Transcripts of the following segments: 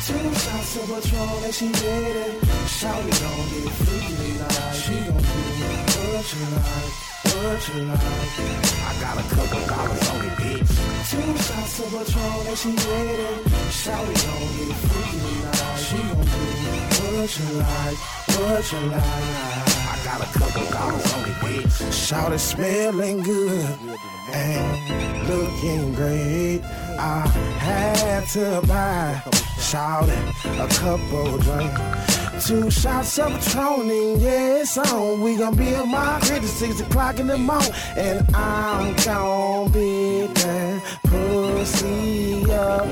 Two shots of Patron and she ready. Shawty gon' get freaky tonight. She gon' do what you like, what you like. I got a couple dollars on it, bitch. Two shots of Patron and she ready. Shawty gon' get freaky tonight. She gon' do what you like, what you like. I got a couple dollars on it, bitch. Shawty smelling good and looking great. I had to buy Shawty a couple drinks. Two shots of Patron, yeah, it's on. We gon' be at my crib at 6 o'clock in the morning, and I'm gon' be that pussy up.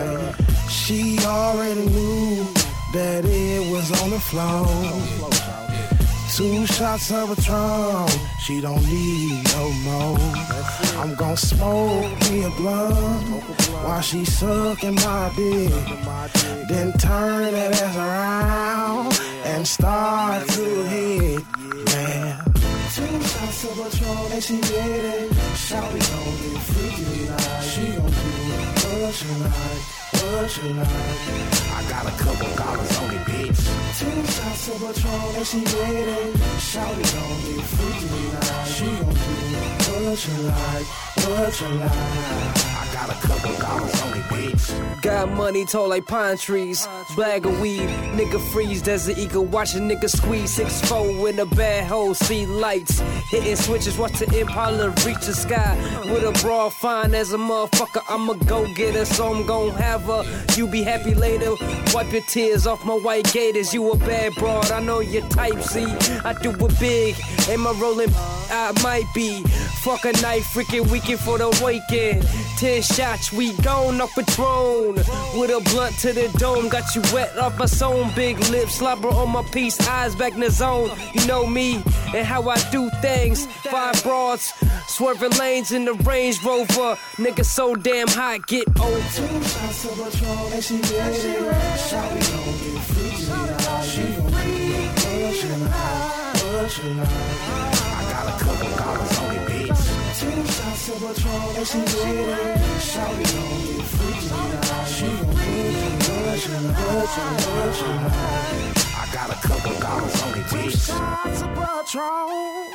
She already knew that it was on the floor. Two shots of Patron, she don't need no more. I'm gon' smoke me a blunt while she sucking my dick. Then turn that ass around and start to hit, man. Two shots of Patron and she ready. Shawty gon' get freaky tonight. She gon' do what you like, what you like. I got a couple dollars on it, bitch. Two shots of Patron and she ready. Shawty gon' get freaky tonight. She gon' do what you like, what you like. I got a couple dollars on it, bitch. Got money tall like pine trees. Bag of weed, nigga freeze. Desert eagle, watch a nigga squeeze. 6'4" in a bad hole, see lights. Hitting switches, watch the Impala reach the sky. With a broad fine as a motherfucker, I'ma go get her, so I'm gon' have her. You be happy later, wipe your tears off my white gators. You a bad broad, I know your type, see. I do it big, am I rolling? I might be. Fuck a night, freaking weekend for the weekend. 10 shots, we gone off Patron. With a blunt to the dome, got you wet off my zone. Big lips, slobber on my piece, eyes back in the zone. You know me and how I do things. 5 broads, swerving lanes in the Range Rover. Nigga so damn hot, get old. Two shots of Patron and she ready. Shawty gon' get freaky tonight. She gon' do what you like, what you like. I got a couple dollars on it, bitch. Two shots of Patron and she ready. Shawty gon' get freaky tonight. She gon' do what you like, what you like. I got a couple dollars on it, bitch. Two shots of Patron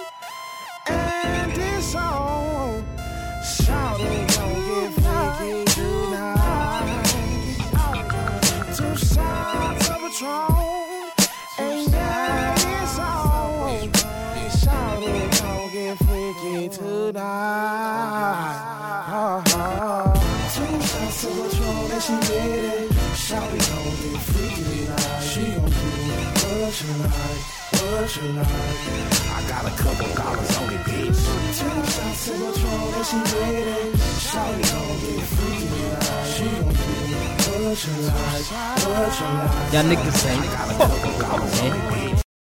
and it's on. Shawty gon' get freaky tonight. Two shots of Patron and yeah, it's on. Shawty gon' get freaky tonight. Two shots of Patron and she ready. Shawty gon' get freaky tonight. She gon' do what you like, what you like. I got a couple dollars on it, bitch. Two shots of Patron and she ready. Shawty gon' get freaky tonight. She gon' do what you like, what you like. Y'all niggas ain't fucking, man.